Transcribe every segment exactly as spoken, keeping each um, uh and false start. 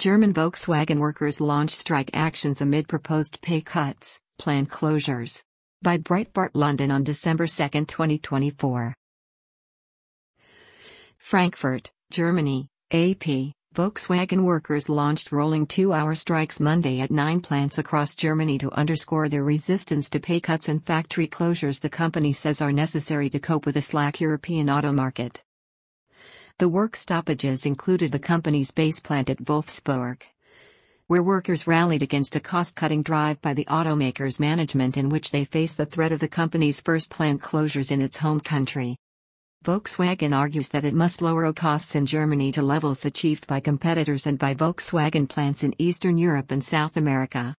German Volkswagen workers launch strike actions amid proposed pay cuts, plant closures. By Breitbart London on December second, twenty twenty-four. Frankfurt, Germany, A P. Volkswagen workers launched rolling two-hour strikes Monday at nine plants across Germany to underscore their resistance to pay cuts and factory closures the company says are necessary to cope with a slack European auto market. The work stoppages included the company's base plant at Wolfsburg, where workers rallied against a cost-cutting drive by the automaker's management in which they face the threat of the company's first plant closures in its home country. Volkswagen argues that it must lower costs in Germany to levels achieved by competitors and by Volkswagen plants in Eastern Europe and South America.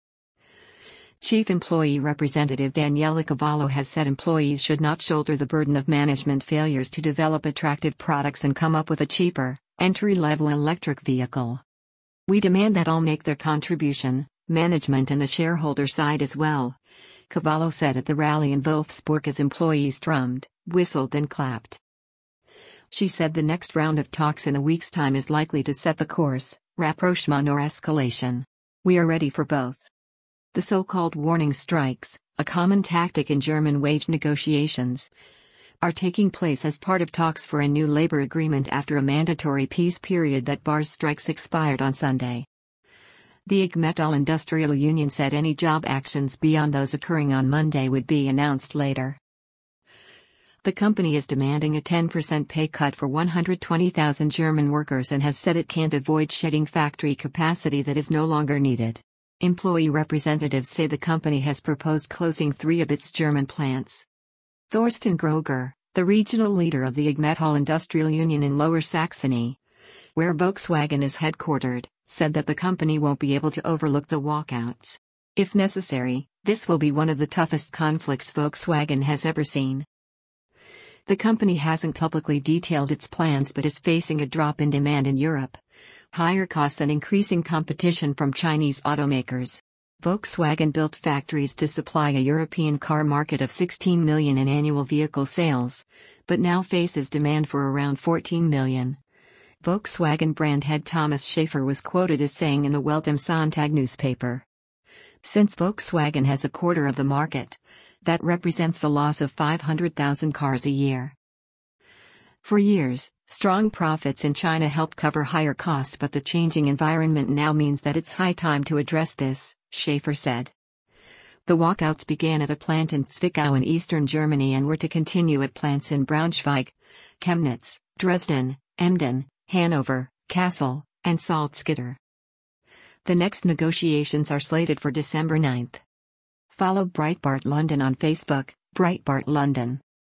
Chief Employee Representative Daniela Cavallo has said employees should not shoulder the burden of management failures to develop attractive products and come up with a cheaper, entry-level electric vehicle. We demand that all make their contribution, management and the shareholder side as well, Cavallo said at the rally in Wolfsburg as employees drummed, whistled and clapped. She said the next round of talks in a week's time is likely to set the course, rapprochement or escalation. We are ready for both. The so-called warning strikes, a common tactic in German wage negotiations, are taking place as part of talks for a new labor agreement after a mandatory peace period that bars strikes expired on Sunday. The I G Metall Industrial Union said any job actions beyond those occurring on Monday would be announced later. The company is demanding a ten percent pay cut for one hundred twenty thousand German workers and has said it can't avoid shedding factory capacity that is no longer needed. Employee representatives say the company has proposed closing three of its German plants. Thorsten Groger, the regional leader of the I G Metall Industrial Union in Lower Saxony, where Volkswagen is headquartered, said that the company won't be able to overlook the walkouts. If necessary, this will be one of the toughest conflicts Volkswagen has ever seen. The company hasn't publicly detailed its plans but is facing a drop in demand in Europe, higher costs and increasing competition from Chinese automakers. Volkswagen built factories to supply a European car market of sixteen million in annual vehicle sales, but now faces demand for around fourteen million. Volkswagen brand head Thomas Schaefer was quoted as saying in the Welt am Sonntag newspaper, "Since Volkswagen has a quarter of the market, that represents a loss of five hundred thousand cars a year." For years, strong profits in China helped cover higher costs, but the changing environment now means that it's high time to address this, Schaefer said. The walkouts began at a plant in Zwickau in eastern Germany and were to continue at plants in Braunschweig, Chemnitz, Dresden, Emden, Hanover, Kassel, and Salzgitter. The next negotiations are slated for December ninth. Follow Breitbart London on Facebook, Breitbart London.